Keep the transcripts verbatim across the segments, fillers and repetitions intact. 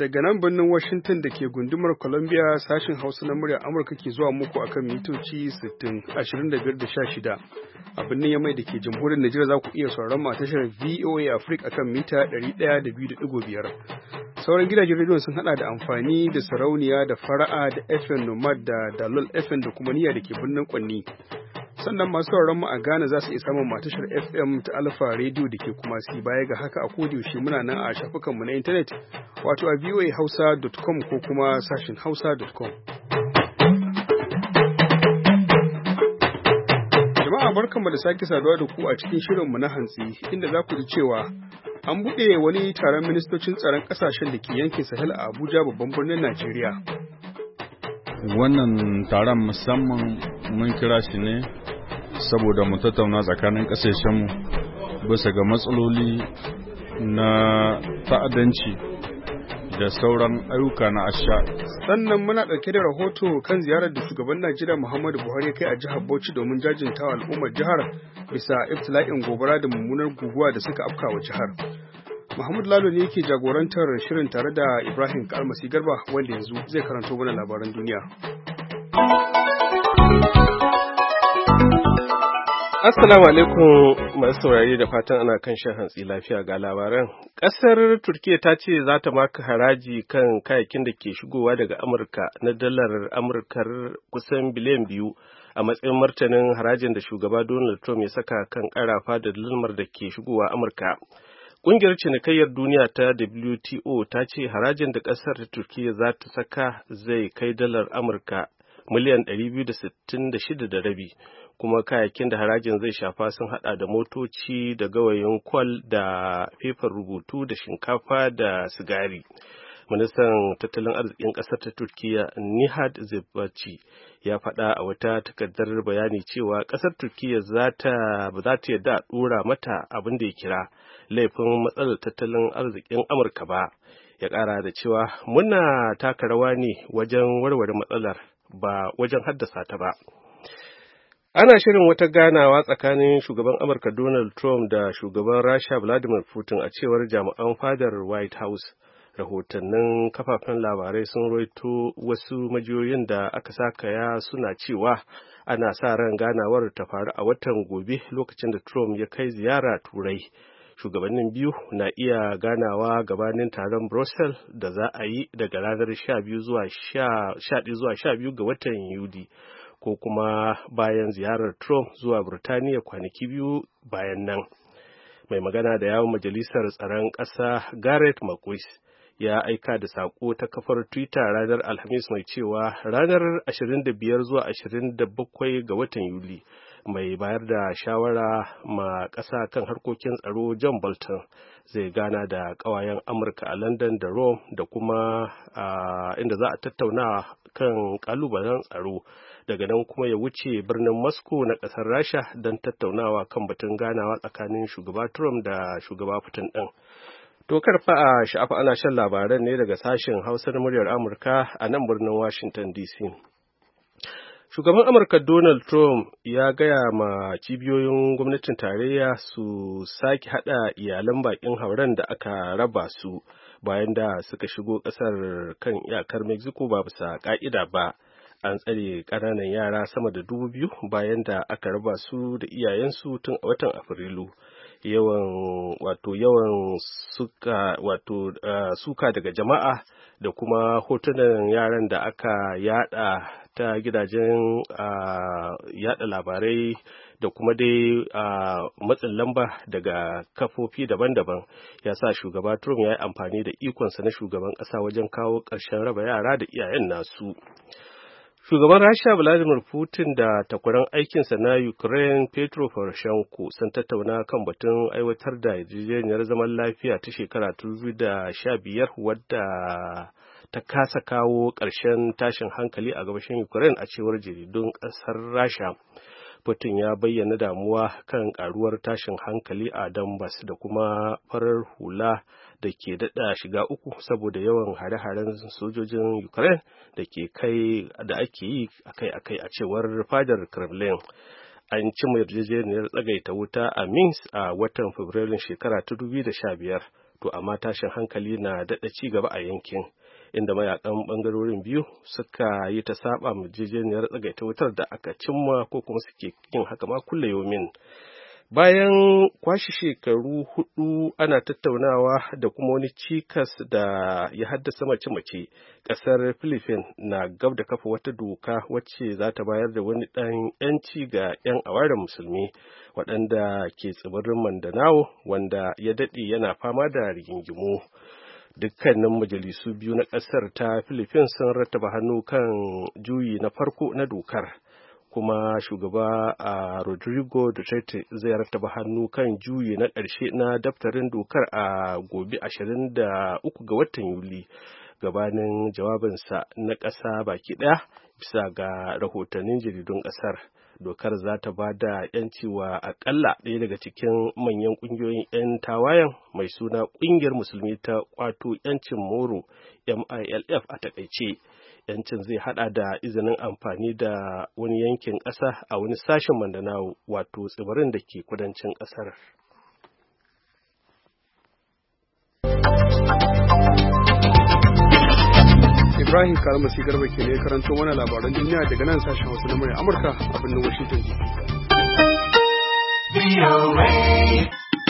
Daga nan birnin Washington da ke gundumar Columbia sashin Hausa na muryar Amurka ke zuwa muku akan mitoci sittin, ashirin da biyar da sha shida. A birnin Yamai da ke jamhuriyar Najeriya za ku iya sauraron mu a tashar V O A Africa akan mita ɗari ɗaya da biyu da ɗigo biyar. Sauran gidajen rediyon sun hada da amfani da sarauniya da fara'a da F M Nomad da Dalol F M da kuma niyya da ke birnin Kwanni. Sannan masu sauraron mu a Ghana za su iya samun matashar F M ta Alpha Radio da ke kuma si baya ga haka a kodiyaushe muna nan a shafukanmu na intanet wato a voa hausa dot com ko kuma sashin hausa dot com. Jama'a barkanmu da sake saduwa da ku a cikin shirinmu na hantsi inda za ku ji cewa an buɗe wani taron ministocin tsaron ƙasashen da ke yankin Sahel a Abuja babban birnin Najeriya. Wannan taron musamman mun kira shi ne saboda mu tattauna tsakanin ƙasashenmu bisa ga matsaloli na ta'addanci da sauran ayyuka na asha. Sannan muna ɗauke da rahoto kan ziyarar da shugaban Najeriya Muhammadu Buhari kai a jihar Bauchi domin jajintawa al'ummar jihar bisa ibtila'in gobara da mummunar guguwa da suka afka wa jihar. Mahmud Lalo ne yake jagorantar shirin tare da Ibrahim Kalmasi Garba wanda yanzu zai karanto mana labaran duniya. Assalamu alaikum masu saurari da fatan ana kan shan hantsi lafiya ga labaran. Ƙasar Turkiyya ta ce za ta maka haraji kan kayayyakin da ke shigowa daga Amurka na dalar Amurkar kusan biliyan biyu a matsayin martanin harajin da shugaba Donald Trump ya saka kan ƙarafa da dalmar da ke shigowa Amurka. Ƙungiyar cinikayyar duniya ta W T O ta ce harajin da ƙasar ta Turkiyya za ta saka zai kai dalar Amurka miliyan ɗari biyu da sittin da shida da rabi. Kuma kayayyakin da harajin zai shafa sun hada da motoci da gawayin kwal da fefar rubutu da shinkafa da sigari. Ministan tattalin arzikin ƙasar ta Turkiyya Nihat Zebaci ya faɗa a wata takardar bayani cewa ƙasar Turkiyya za ta ba za ta yarda a ɗora mata abin da ya kira laifin matsalar tattalin arzikin Amurka ba. Ya ƙara da cewa muna taka rawa ne wajen warware matsalar ba wajen haddasa ta ba. Ana shirin wata ganawa tsakanin shugaban Amurka Donald Trump da shugaban Rasha Vladimir Putin a cewar jami'an fadar White House. Rahotannin kafafen labarai sun roito wasu majiyoyin da aka sakaya suna cewa ana sa ran ganawar ta faru a watan gobe lokacin da Trump ya kai ziyara Turai. Shugabannin biyu na iya ganawa gabanin taron Brussels da za a yi daga ranar sha biyu zuwa sha biyu ga watan Yuli. Ko kuma bayan ziyarar Trump zuwa Burtaniya kwanaki biyu bayan nan. Mai magana da yawon majalisar tsaron ƙasa Gareth McGuinness ya aika da saƙo ta kafar Twitter ranar Alhamis mai cewa ranar ashirin da biyar zuwa ashirin da bakwai ga watan Yuli mai bayar da shawara ma ƙasa kan harkokin tsaro John Bolton zai gana da ƙawayen Amurka a London da Rome da kuma inda za a tattauna kan ƙalubalen tsaro. Daga nan kuma ya wuce birnin Moscow na ƙasar Rasha don tattaunawa kan batun ganawa tsakanin shugaba Trump da shugaba Putin ɗin. To karfa a sha'afa ana shan labaran ne daga sashen Hausa na muryar Amurka a nan birnin Washington D C. Shugaban Amurka Donald Trump ya gaya ma cibiyoyin gwamnatin tarayya su sake haɗa iyalan baƙin hauren da aka raba su bayan da suka shigo ƙasar kan iyakar Mexico ba bisa ƙa'ida ba. An tsare ƙananan yara sama da dubu biyu bayan da aka raba su da iyayensu tun a watan Afrilu. Yawan wato yawan suka wato uh, suka daga jama'a da kuma hotunan yaran da aka yada ta gidajen uh, yada labarai da kuma dai uh, matsin lamba daga kafofi daban-daban ya sa shugaba Trump ya yi amfani da ikonsa na shugaban ƙasa wajen kawo ƙarshen raba yara da iyayen nasu. Shugaban Rasha Vladimir Putin da takwaran aikinsa na Ukraine Petro Poroshenko sun tattauna kan batun aiwatar da yarjejeniyar zaman lafiya ta shekara ta dubu da sha biyar wadda ta kasa kawo ƙarshen tashin hankali a gabashin Ukraine a cewar jaridun ƙasar Rasha. Putin ya bayyana damuwa kan karuwar tashin hankali a Donbass da kuma farar hula da ke daɗa shiga uku saboda yawan hare-haren sojojin Ukraine da ke kai da ake yi akai-akai a cewar fadar Kremlin. An ci yarjejeniyar tsagaita wuta a Minsk a watan Fabrairun shekara ta dubu da sha biyar. to amma tashin hankali na daɗa ci gaba a yankin, inda mayakan ɓangarorin biyu suka yi ta saba yarjejeniyar tsagaita wutar da aka cimma ko kuma suke yin haka ma kulle yomin. Bayan kwashe shekaru hudu ana tattaunawa da kuma wani cikas da ya haddasa mace-mace, ƙasar Philippines na gab da kafa wata doka wacce za ta bayar da wani ɗan 'yanci ga 'yan awaren musulmi waɗanda ke tsibirin Mindanao, wanda ya daɗe yana fama da rigingimu. Dukkanin majalisu biyu na ƙasar ta Philippines sun rattaba hannu kan juyi na farko na dokar. Kuma shugaba a Rodrigo Duterte zai rattaba hannu kan juyi na ƙarshe na daftarin dokar a gobe ashirin da uku ga watan Yuli, gabanin jawabinsa na ƙasa baki ɗaya bisa ga rahotannin jaridun ƙasar. Dokar za ta ba da ‘yanci wa aƙalla ɗaya daga cikin manyan ƙungiyoyin ‘yan tawayen mai suna ƙungiyar musulmi ta ƙwato ‘yancin Moro M I L F a taƙaice. Yancin zai hada da izinin amfani da wani yankin ƙasa a wani sashen Mindanao, wato tsibirin da ke kudancin ƙasar. Ibrahim Kalmasi Garba ke ne karanto mana labaran duniya daga nan sashen Hausa na murya Amurka a birnin Washington D C.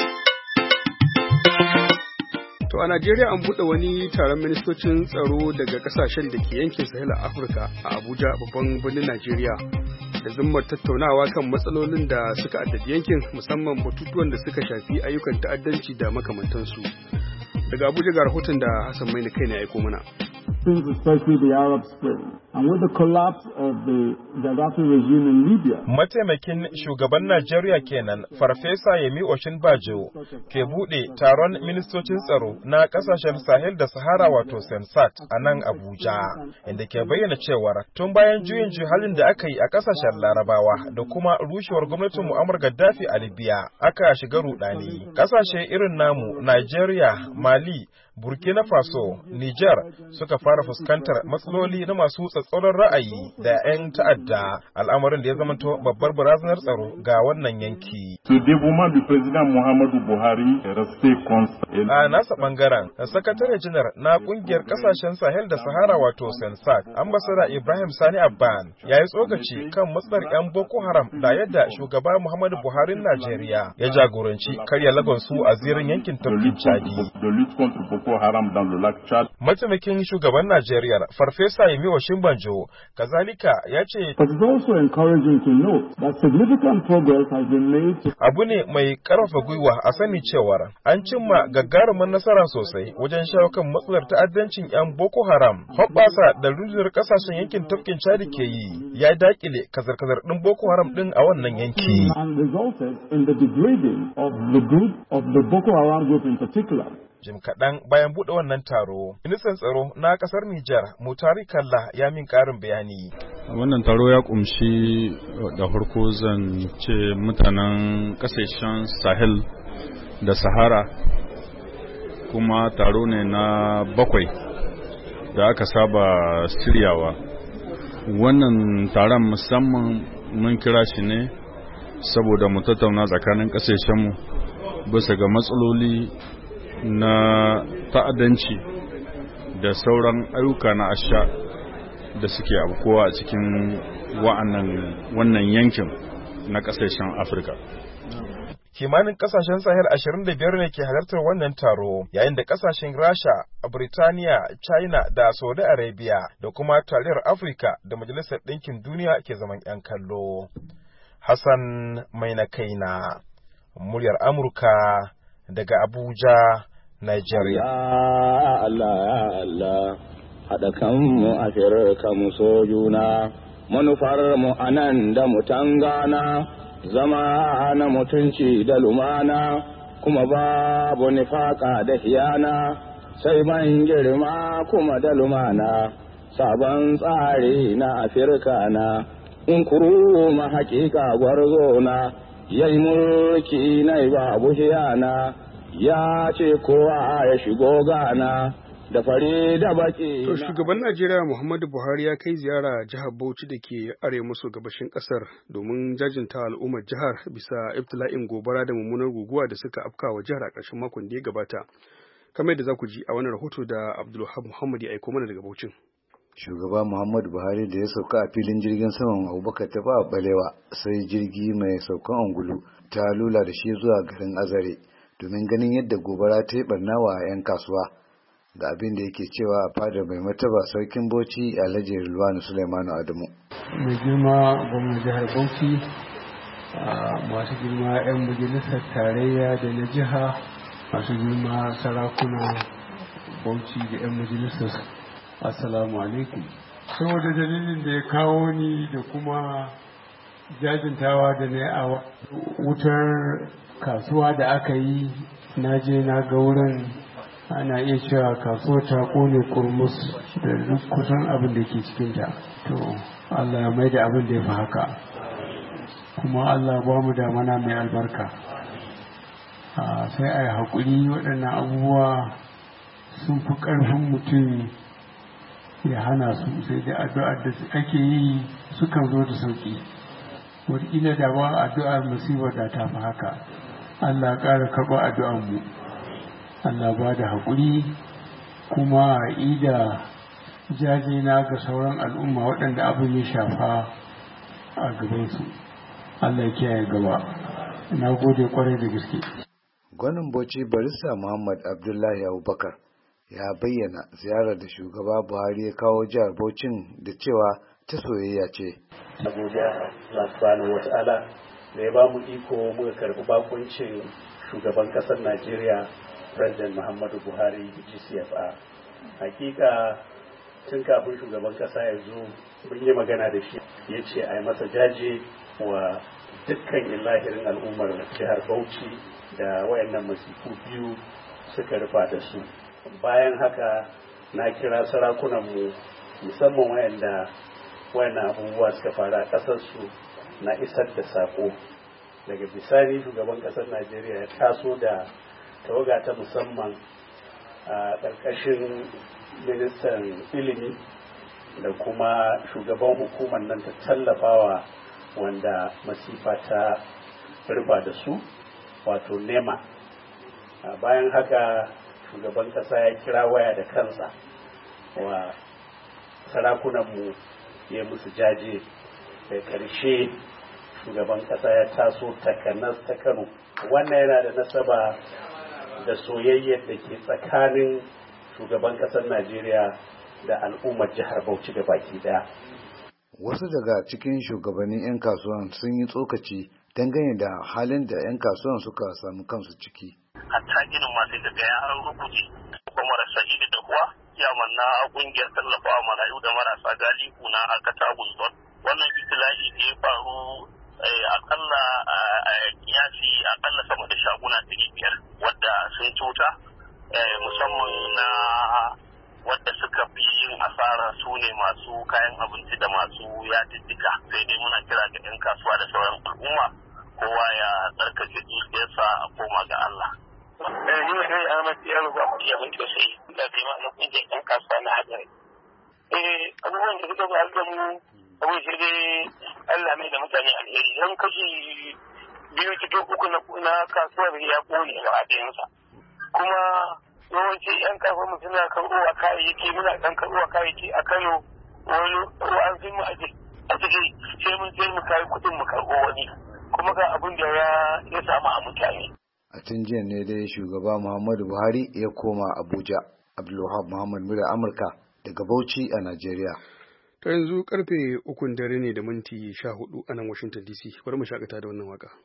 To a Najeriya an buɗe wani taron ministocin tsaro daga ƙasashen da ke yankin Sahel a Afirka a Abuja, babban birnin Najeriya, da zimmar tattaunawa kan matsalolin da suka addabi yankin, musamman batutuwan da suka shafi ayyukan ta'addanci da makamantansu. Daga Abuja ga rahoton da Hassan Maina kai ne aiko mana. Since especially the Arab Spring and with the collapse of the Gaddafi regime in Libya. Mataimakin shugaban Najeriya kenan Farfesa Yemi Oshinbajo ke bude taron ministocin tsaro na kasashen Sahel da Sahara wato SENSAT a nan Abuja, inda ke bayyana cewa tun bayan juyin juhalin da aka yi a kasashen Larabawa da kuma rushewar gwamnatin Muammar Gaddafi a Libya aka shiga rudani. Kasashe irin namu Najeriya, Mali, Burkina Faso, Niger suka fara fuskantar matsaloli na masu tsatsauran ra'ayi da 'yan ta'adda, al'amarin da ya zamanto babbar barazanar tsaro ga wannan yanki. A nasa bangaren, sakatare janar na kungiyar kasashen Sahel da Sahara wato SENSAT, ambassador Ibrahim Sani Abban, ya yi tsokaci kan matsalar 'yan Boko Haram da yadda shugaba Muhammadu Buhari Najeriya ya jagoranci karya lagonsu a zirin yankin tafkin Chadi. Mataimakin shugaban Najeriya Farfesa Yemi Oshinbajo kazalika ya ce abu ne mai karfafa gwiwa a sani cewar an cimma gagarumin nasara sosai wajen shawo kan matsalar ta'addancin 'yan Boko Haram. Hoɓɓasa da rundunar kasashen yankin tafkin Chadi ke yi ya dakile kazar-kazar ɗin Boko Haram ɗin a wannan yanki. Jim kaɗan bayan buɗe wannan taro, ministan tsaro na ƙasar Nijar, Mutari Kalla, ya min ƙarin bayani. Wannan taro ya ƙumshi da farko zan ce mutanen ƙasashen Sahel da Sahara, kuma taro ne na bakwai da aka saba shiryawa. Wannan taron musamman mun kira shi ne saboda mu tattauna tsakanin ƙasashenmu bisa ga matsaloli na ta'addanci da sauran ayyuka na asha da suke afkuwa a cikin wa'annan wannan yankin na kasashen Afirka. Kimanin kasashen Sahel ashirin da biyar ne ke halartar wannan taro, yayin da kasashen Rasha, Birtaniya, China da Saudi Arabia da kuma Tarayyar Afirka da Majalisar Ɗinkin Duniya ke zaman 'yan kallo. Hassan Maina Kaina, muryar Amurka daga Abuja, Nigeria. Ya Allah, ya Allah, haɗa kanmu a firka mu so juna, manufar mu anan da mu tangana, zama na mutunci da lumana, kuma babu nifaka da hiyana, sai ban girma kuma da lumana, sabon tsari na Afirka na, in kuru ma hakika gwarzo na, yayi mulki na babu hiyana. Ya ce kowa ya shigo gana da fari da baki. To shugaban Najeriya Muhammadu Buhari ya kai ziyara jihar Bauchi da ke arewa maso gabashin kasar domin jajinta al'ummar jihar bisa ibtila'in gobara da mummunar guguwa da suka afka wa jihar a ƙarshen makon da ya gabata. kamar yadda za ku ji a wani rahoto da Abdulwahab Muhammad ya aiko mana daga Bauchin. Shugaba Muhammadu Buhari da ya sauka a filin jirgin saman Abubakar Tafawa Balewa sai jirgi mai saukan angulu ta lula da shi zuwa garin Azare domin ganin yadda gobara ta yi barna wa 'yan kasuwa. Ga abin da yake cewa a fadar mai martaba sarkin Bauchi Alhaji Rilwanu Suleimanu Adamu. Mai girma gwamnan jihar Bauchi, masu girma 'yan majalisar tarayya da na jiha, masu girma sarakuna Bauchi da 'yan majalisar, assalamu alaikum. Saboda dalilin da ya kawo ni da kuma jajintawa da na a wutar kasuwa da aka yi, na je na ga wurin, ana iya cewa kasuwa ta kone kurmus da duk kusan abin da ke cikinta. To Allah ya mai da abin da ya fi haka, kuma Allah ba mu da mana mai albarka. Sai a yi haƙuri, waɗannan abubuwa sun fi ƙarfin mutum ya hana su, sai da addu'ar da ake yi sukan zo da sauƙi. Wataƙila da ba addu'ar musibar da ta fi haka. Allah ƙara karɓar addu'ar mu. Allah ba da haƙuri, kuma ida jajena ga sauran al'umma waɗanda abin ya shafa a gabansu. Allah ya kiyaye gaba. Na gode kwarai da gaske. Gwanin Bauchi Barista Muhammad Abdullahi Abubakar ya bayyana ziyarar da shugaba Buhari ya kawo jihar Bauchin da cewa ta soyayya ce. Abuja Allah subhanahu wa ta'ala da ya ba mu iko muka karɓi bakuncin shugaban ƙasar Najeriya President Muhammadu Buhari G C F R. Hakika tun kafin shugaban kasa ya zo mun yi magana da shi, ya ce a yi masa jaje wa dukkan illahirin al'ummar jihar Bauchi da wayannan masifu biyu suka rufa da su. Bayan haka na kira sarakunanmu musamman wayanda wayannan abubuwa suka faru a ƙasarsu na isar da sako. Daga bisani shugaban ƙasar Najeriya ya taso da tawaga ta musamman a ƙarƙashin ministan ilimi da kuma shugaban hukumar nan ta tallafawa wanda masifa ta rufa da su, wato nema. Bayan haka shugaban ƙasa ya kira waya da kansa wa sarakunanmu ya musu jaje. Da ƙarshe shugaban ƙasa ya taso takanas ta Kano. Wannan yana da nasaba da soyayyar da ke tsakanin shugaban ƙasar Najeriya da al'ummar jihar Bauchi da baki daya. Wasu daga cikin shugabannin 'yan kasuwan sun yi tsokaci dangane da halin da 'yan kasuwan suka samu kansu ciki. Hatta ginin masu da ya an rubuce, kuma marasa idi da kuwa yaman na kungiyar tallafawa marayu da marasa galihu na Katagun Zon. Wannan itila'i da ya faru akalla a kiyasi akalla sama da shaguna ɗari biyar wadda sun cuta, musamman na wadda suka fi yin asara su ne masu kayan abinci da masu yadiddika. Sai dai muna kira ga 'yan kasuwa da sauran al'umma kowa ya tsarkake zuciyarsa a koma ga Allah. Ni ne kai Ahmad Yaro ba ku iya mutu sai da kai ma na kungiyar 'yan kasuwa na hadari. Eh abubuwan da suka faru da mu abu shi dai Allah mai da mutane alheri. Yan kashi biyu cikin uku na kasuwar ya kone a ɗayansa. Kuma yawanci 'yan kasuwa mu suna karɓowa kayayyaki, muna ɗan karɓowa kayayyaki a Kano, wani an fi mu a ciki sai mun sai mu kayi kuɗin mu karɓo wani, kuma ga abin da ya samu a mutane. A tun jiya ne dai shugaba Muhammadu Buhari ya koma Abuja. Abdulwahab Muhammad Mura Amurka daga Bauchi a Najeriya. Ta yanzu karfe ukun dare ne da minti sha hudu a nan Washington D C. Bari mu shakata da wannan waka.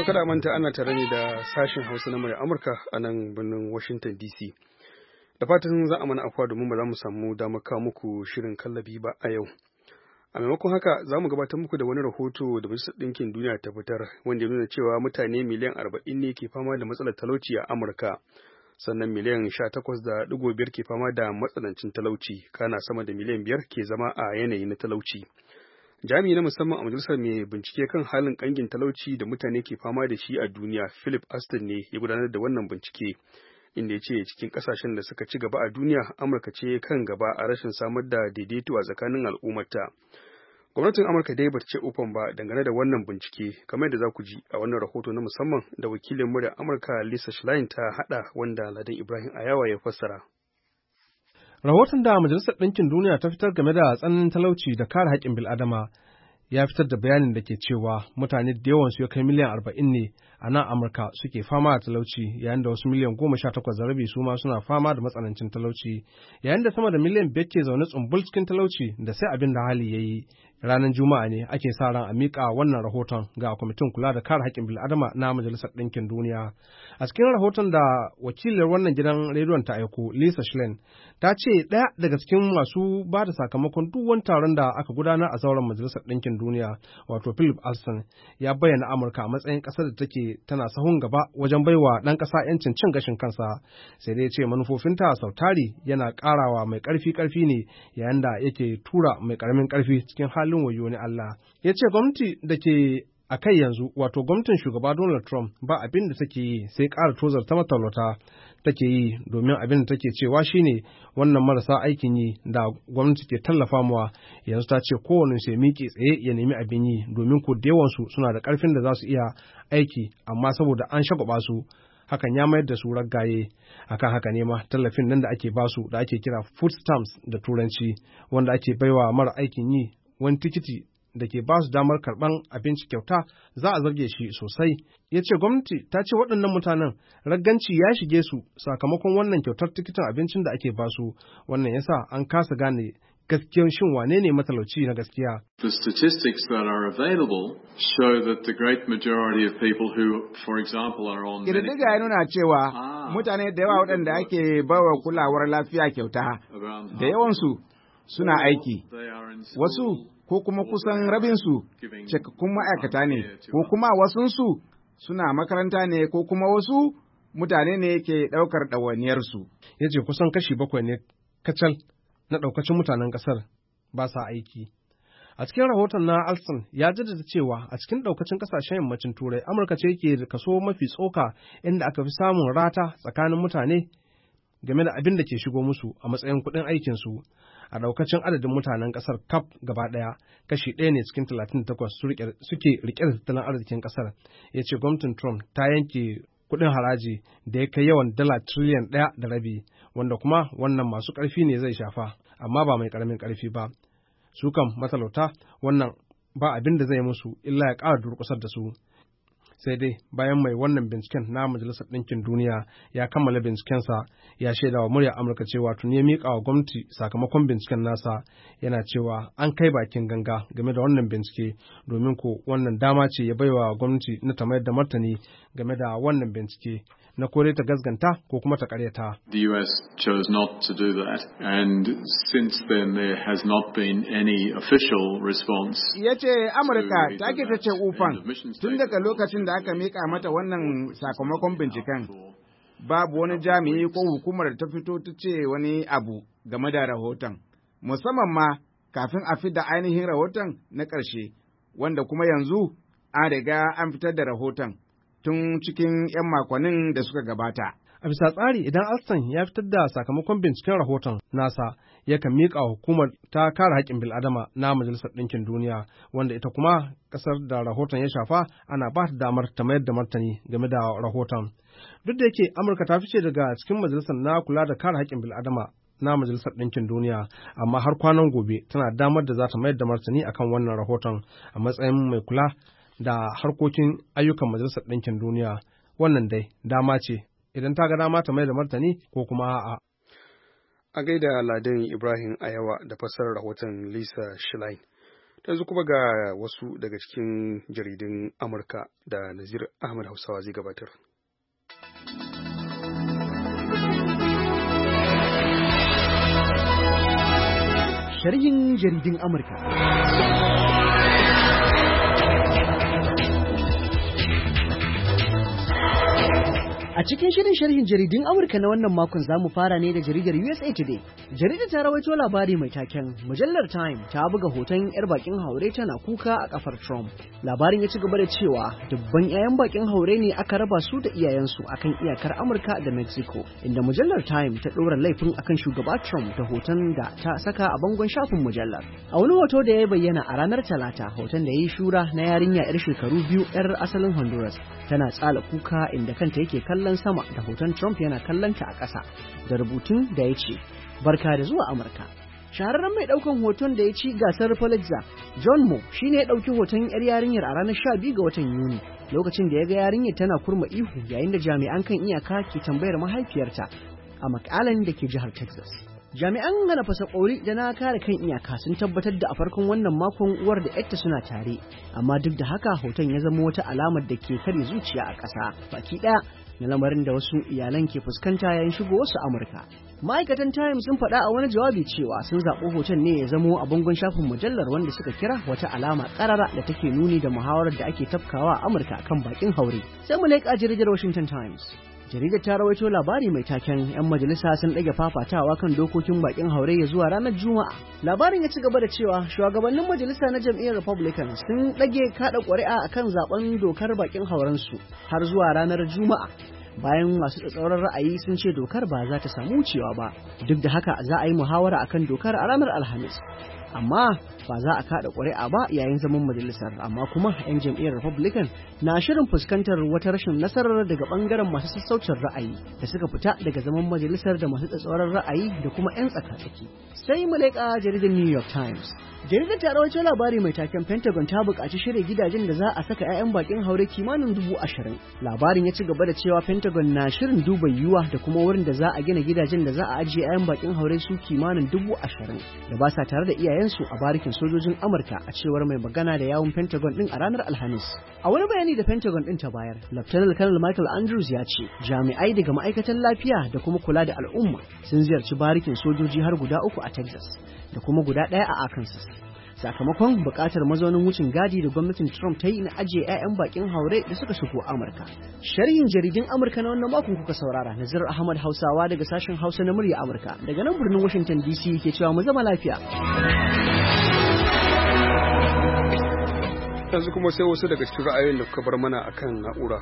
kada manta ana tare ne da sashen Hausa na murya Amurka a nan birnin Washington D C. Da fatan za a mana afuwa domin ba za mu samu damar kawo muku shirin kallabi ba a yau. A maimakon haka za mu gabatar muku da wani rahoto da Majalisar Ɗinkin Duniya ta fitar wanda ya nuna cewa mutane miliyan arba'in ne ke fama da matsalar talauci a Amurka. Sannan miliyan sha takwas da ɗigo biyar ke fama da matsanancin talauci, kana sama da miliyan biyar ke zama a yanayi na talauci. Jami'i na musamman a majalisar mai bincike kan halin kangin talauci da mutane ke fama da shi a duniya, Philip Aston ne ya gudanar da wannan bincike, inda ya ce cikin kasashen da suka ci gaba a duniya, Amurka ce kan gaba a rashin samar da daidaito a tsakanin al'ummarta. Gwamnatin Amurka dai bata ce ufan ba dangane da wannan bincike, kamar yadda za ku ji a wannan rahoto na musamman da wakilin muryar Amurka Lisa Schlein ta hada, wanda Ladan Ibrahim Ayawa ya fassara. Rahoton da Majalisar Ɗinkin Duniya ta fitar game da tsananin talauci da kare haƙƙin bil'adama ya fitar da bayanin da ke cewa mutane da yawansu ya kai miliyan arba'in ne a nan Amurka suke fama da talauci, yayin da wasu miliyan goma sha takwas da rabi su ma suna fama da matsanancin talauci, yayin da sama da miliyan biyar ke zaune tsumbul cikin talauci da sai abin da hali ya yi. Ranar Juma'a ne ake sa ran a miƙa wannan rahoton ga kwamitin kula da kare haƙƙin bil'adama na Majalisar Ɗinkin Duniya. A cikin rahoton da wakilar wannan gidan rediyon ta aiko, Lisa Schlein, ta ce ɗaya daga cikin masu ba da sakamakon duk wani taron da aka gudanar a zauren Majalisar Ɗinkin Duniya, wato Philip Alston, ya bayyana Amurka a matsayin ƙasar da take tana sahun gaba wajen baiwa ɗan ƙasa 'yancin cin gashin kansa, sai dai ce manufofinta sau tari yana ƙarawa mai ƙarfi ƙarfi ne yayin da yake tura mai ƙaramin ƙarfi cikin halin wayo ne Allah. Ya ce gwamnati da ke a kai yanzu, wato gwamnatin shugaba Donald Trump, ba abin da take yi sai ƙara tozarta matalauta take yi, domin abin da take cewa shine wannan marasa aikin yi da gwamnati ke tallafa mawa, yanzu ta ce kowane sai miƙe tsaye ya nemi abin yi, domin ko da yawansu suna da ƙarfin da za su iya aiki, amma saboda an shagwaba su hakan ya mayar da su raggaye. Akan haka ne ma tallafin nan da ake basu da ake kira food stamps da turanci, wanda ake baiwa mara aikin yi wani tikiti da ke ba su damar karɓan abinci kyauta, za a zarge shi sosai. Ya ce gwamnati ta ce waɗannan mutanen ragganci ya shige su sakamakon wannan kyautar tikitin abincin da ake ba su, wannan yasa an kasa gane gaskiyar shin wane ne matalauci na gaskiya. The statistics that are available show that the great majority of people who, for example, are on Ƙididdiga ya nuna cewa mutane da yawa waɗanda ake bawa kulawar lafiya kyauta, da yawansu suna aiki, wasu ko kuma kusan rabinsu cikakkun ma'aikata ne, ko kuma wasunsu suna makaranta ne, ko kuma wasu mutane ne ke ɗaukar ɗawainiyarsu. Ya ce kusan kashi bakwai ne kacal na ɗaukacin mutanen ƙasar ba sa aiki. A cikin rahoton na Alston ya jaddada cewa a cikin ɗaukacin ƙasashen yammacin Turai, Amurka ce ke da kaso mafi tsoka inda aka fi samun rata tsakanin mutane game da abin da ke shigo musu a matsayin kuɗin aikinsu. A ɗaukacin adadin mutanen ƙasar kaf gaba ɗaya, kashi ɗaya ne cikin talatin da takwas suke riƙe da tattalin arzikin ƙasar. Ya ce gwamnatin Trump ta yanke kuɗin haraji da ya kai yawan dala tiriliyan ɗaya da rabi, wanda kuma wannan masu ƙarfi ne zai shafa, amma ba mai ƙaramin ƙarfi ba. Su kan matalauta wannan ba abin da zai musu illa ya ƙara durƙusar da su. Sai dai bayan mai wannan binciken na Majalisar Ɗinkin Duniya ya kammala bincikensa, ya shaida wa muryar Amurka cewa tuni ya miƙa wa gwamnati sakamakon binciken nasa, yana cewa an kai bakin ganga game da wannan bincike, domin ko wannan dama ce ya baiwa gwamnati na ta mayar da martani game da wannan bincike, na kore ta gasganta ko kuma ta karyata. The U S chose not to do that, and since then there has not been any official response. Ya ce Amurka ta ke ta ce ufan tun daga lokacin da aka mika mata wannan sakamakon binciken. Babu wani jami'i ko hukumar da ta fito ta ce wani abu game da rahoton, musamman ma kafin a fitar da ainihin rahoton na ƙarshe, wanda kuma yanzu an riga an fitar da rahoton tun cikin 'yan makonnin da suka gabata. A bisa tsari, idan Alston ya fitar da sakamakon binciken rahoton nasa, yakan miƙa hukumar ta kare haƙƙin bil'adama na Majalisar Ɗinkin Duniya, wanda ita kuma ƙasar da rahoton ya shafa ana ba ta damar ta mayar da martani game da rahoton. Duk da yake Amurka ta fice daga cikin majalisar na kula da kare haƙƙin bil'adama na Majalisar Ɗinkin Duniya, amma har kwanan gobe tana damar da za ta mayar da martani akan wannan rahoton a matsayin mai kula da harkokin ayyukan Majalisar Ɗinkin Duniya. Wannan dai dama ce, idan ta ga dama ta mai da martani ko kuma a'a. A gaida Ladan Ibrahim Ayawa da fassarar rahoton Lisa Schlein. yanzu kuma ga wasu daga cikin jaridun Amurka da Nazir Ahmad Hausawa zai gabatar. Sharhin jaridun Amurka. A cikin shirin sharhin jaridun Amurka na wannan makon za mu fara ne da jaridar U S A Today. Jaridar ta rawaito labari mai taken Mujallar Time ta buga hoton 'yar bakin haure tana kuka a kafar Trump. Labarin ya ci gaba da cewa dubban 'ya'yan bakin haure ne aka raba su da iyayensu akan iyakar Amurka da Mexico, inda Mujallar Time ta ɗora laifin akan shugaba Trump da hoton da ta saka a bangon shafin mujallar. A wani hoto da ya bayyana a ranar Talata, hoton da ya yi shura na yarinya 'yar shekaru biyu 'yar asalin Honduras tana tsala kuka inda kanta yake kallon sama da hoton Trump yana kallonta a ƙasa da rubutun da ya ce barka da zuwa Amurka. Shahararren mai ɗaukan hoton da ya ci gasar Pulitzer, John Moore, shine ya ɗauki hoton 'yar yarinyar a ranar sha biyu ga watan Yuni, lokacin da ya ga yarinyar tana kurma ihu yayin da jami'an kan iyaka ke tambayar mahaifiyarta a McAllen da ke jihar Texas. Jami'an hana fasa ƙori da na kare kan iyaka sun tabbatar da a farkon wannan makon uwar da yarta suna tare, amma duk da haka hoton ya zama wata alamar da ke karya zuciya a ƙasa baki ɗaya na lamarin da wasu iyalan ke fuskanta yayin shigo wasu Amurka. Ma'aikatan Times sun faɗa a wani jawabi cewa sun zaɓi hoton ne ya zamo a bangon shafin mujallar wanda suka kira wata alama ƙarara da take nuni da muhawarar da ake tafkawa a Amurka kan bakin haure. Sai mu leƙa jaridar Washington Times. Jaridar ta rawaito labari mai taken 'yan majalisa sun ɗage fafatawa kan dokokin bakin haure ya zuwa ranar Juma'a. Labarin ya ci gaba da cewa shugabannin majalisa na jam'iyyar Republican sun ɗage kaɗa ƙuri'a akan zaben dokar bakin haurensu har zuwa ranar Juma'a. Bayan masu tsatsauran ra'ayi sun ce dokar ba za ta samu wucewa ba, duk da haka za a yi muhawara akan dokar a ranar Alhamis. Amma ba za a kada ƙuri'a ba yayin zaman majalisar, amma kuma 'yan jam'iyyar Republican na shirin fuskantar wata rashin nasarar daga bangaren masu sassaucin ra'ayi da suka fita daga zaman majalisar da masu tsatsauran ra'ayi da kuma 'yan tsaka-tsaki. Sai mu leƙa jaridar New York Times. Jaridar ta rawaito labari mai taken Pentagon ta buƙaci shirya gidajen da za a saka 'ya'yan bakin haure kimanin dubu ashirin. Labarin ya ci gaba da cewa Pentagon na shirin duba yiwuwa da kuma wurin da za a gina gidajen da za a ajiye 'ya'yan bakin haure su kimanin dubu ashirin da ba sa tare da iyayensu a barikin sojojin Amurka, a cewar mai magana da yawun Pentagon din a ranar Alhamis. A wani bayani da Pentagon din ta bayar, Lieutenant Colonel Michael Andrews ya ce jami'ai daga ma'aikatan lafiya da kuma kula da al'umma sun ziyarci barikin sojoji har guda uku a Texas da kuma guda ɗaya a Arkansas. Sakamakon buƙatar mazaunin wucin gadi da gwamnatin Trump ta yi na ajiye 'ya'yan bakin haure da suka shigo Amurka. Sharhin jaridun Amurka na wannan makon kuka saurara. Nazir Ahmad Hausawa daga sashen Hausa na murya Amurka daga nan birnin Washington D C ke cewa mu zama lafiya. Yanzu kuma sai wasu daga cikin ra'ayoyin da kuka bar mana akan na'ura.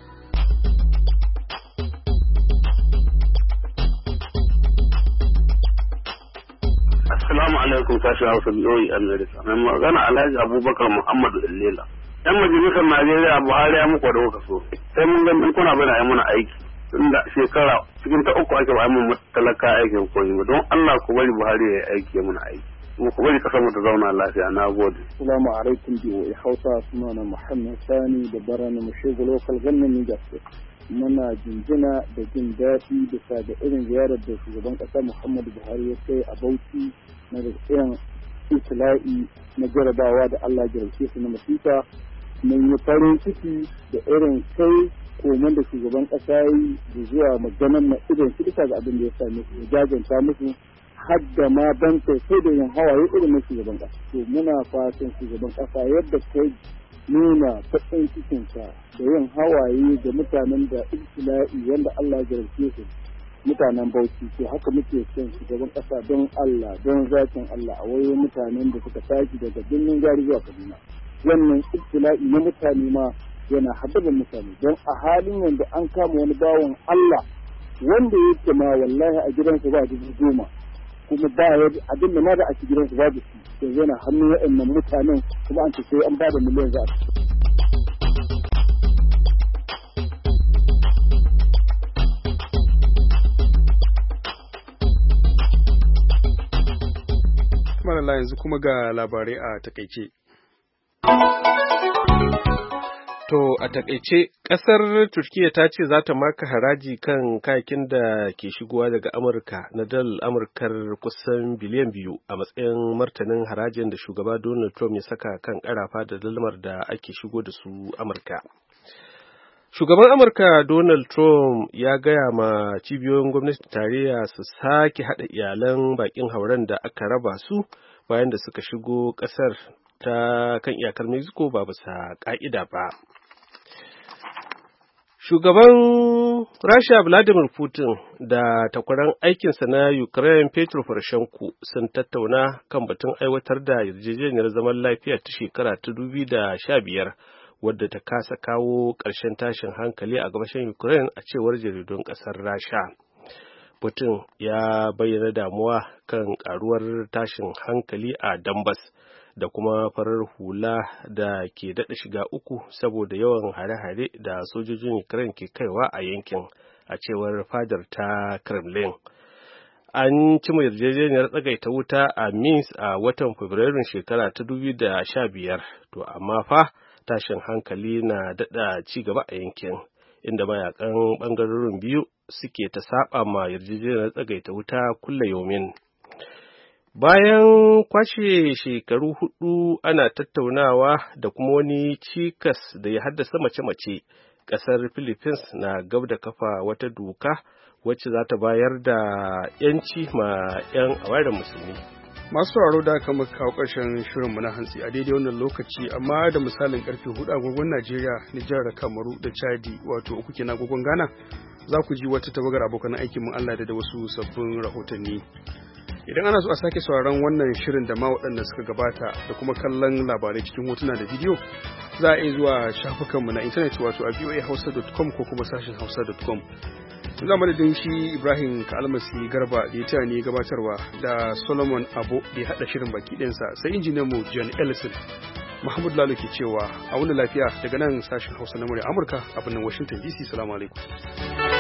Assalamu alaikum sashi Hausa B O E America. Mai magana Alhaji Abubakar Muhammadu Illela. Yan majalisar Najeriya Buhari ya muku da kuka so. Sai mun ga mun kuna bana yi muna aiki. Tunda shekara cikin ta uku ake ba mun talaka aikin koyi mu don Allah ku bari Buhari ya aiki muna aiki. Mu ku bari kasar mu ta zauna lafiya. Nagode. Assalamu alaikum B O E Hausa, sunana Muhammad Sani da Barana Mushego Local Government Niger. Muna jinjina da jin daɗi bisa da irin ziyarar da shugaban ƙasa Muhammadu Buhari ya kai a Bauchi na da irin itila'i na jarabawa da Allah jarabce su na masifa. Mun yi farin ciki da irin kai koman da shugaban ƙasa yi da zuwa maganan na irin shi bisa ga abin da ya same su ya jajanta musu har da ma ban sai da yin hawaye irin na shugaban ƙasa. To muna fatan shugaban ƙasa yadda kai nuna faɗin cikinsa da yin hawaye da mutanen da ibtila'i wanda Allah ya jarabce su mutanen Bauchi, to haka muke son shugaban ƙasa don Allah don zakin Allah a wayo mutanen da suka tashi daga birnin gari zuwa Kaduna. Wannan ibtila'i na mutane ma yana haddaban mutane don a halin yanda an kama wani bawan Allah wanda yake ma wallahi a gidansa ba dubu goma kuma ba abin da ma da a gidansa babu shi. Yana hannun waɗannan mutanen kuma an ce sai an ba da miliyan za a Malala yanzu kuma ga labarai a takaice. To a takaice ƙasar Turkiyya ta ce za ta maka haraji kan kayakin da ke shigowa daga Amurka na dalar Amurkar kusan biliyan biyu a matsayin martanin harajin da shugaba Donald Trump ya saka kan ƙarafa da dalmar da ake shigo da su Amurka. Shugaban Amurka Donald Trump ya gaya ma cibiyoyin gwamnati tarayya su sake haɗa iyalan baƙin hauren da aka raba su bayan da suka shigo ƙasar ta kan iyakar Mexico ba bisa ƙa'ida ba. Shugaban Rasha Vladimir Putin da takwaran aikinsa na Ukraine Petro Poroshenko sun tattauna kan batun aiwatar da yarjejeniyar zaman lafiya ta shekara ta dubu da sha biyar wadda ta kasa kawo ƙarshen tashin hankali a gabashin Ukraine a cewar jaridun ƙasar Rasha. Putin ya bayyana damuwa kan ƙaruwar tashin hankali a Donbas da kuma farar hula da ke daɗa shiga uku saboda yawan hare-hare da sojojin Ukraine ke kaiwa a yankin a cewar fadar ta Kremlin. An cima yarjejeniyar tsagaita wuta a Minsk a watan Fabrairun shekara ta dubu da sha biyar, to amma fa tashin hankali na daɗa ci gaba a yankin, inda mayakan ɓangarorin biyu suke ta saba ma yarjejeniyar tsagaita wuta kulle yomin. Bayan kwashe shekaru hudu ana tattaunawa da kuma wani cikas da ya haddasa mace-mace, ƙasar Philippines na gab da kafa wata doka wacce za ta bayar da 'yanci ma 'yan awarin musulmi. Masu sauraro da aka muka kawo ƙarshen shirinmu na hantsi a daidai wannan lokaci, amma da misalin karfe hudu agogon Najeriya, Nijar da Kamaru da Chadi wato uku kenan agogon Ghana, za ku ji wata tawagar abokan aikinmu Allah da da wasu sabbin rahotanni. Idan ana so a sake sauraron wannan shirin da ma waɗanda suka gabata da kuma kallon labarai cikin hotuna da bidiyo, za a iya zuwa shafukanmu na intanet wato a voa hausa dot com ko kuma sashen hausa dot com. Za madadin shi Ibrahim Kalmasi Garba da ya taya ne gabatarwa da Solomon Abo da ya haɗa shirin baki ɗinsa, sai injiniyan mu John Ellison. Muhammadu Lalo ke cewa a wani lafiya daga nan sashen Hausa na murya Amurka a birnin Washington D C. Salamu alaikum.